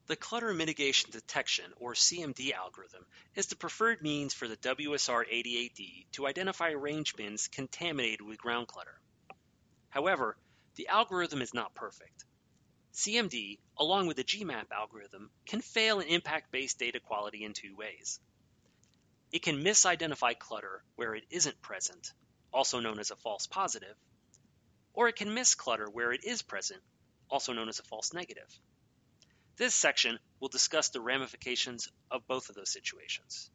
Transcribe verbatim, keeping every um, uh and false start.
The Clutter Mitigation Detection, or C M D algorithm, is the preferred means for the W S R eighty-eight D to identify range bins contaminated with ground clutter. However, the algorithm is not perfect. C M D, along with the G MAP algorithm, can fail and impact base data quality in two ways. It can misidentify clutter where it isn't present, also known as a false positive, or it can miss clutter where it is present, also known as a false negative. This section will discuss the ramifications of both of those situations.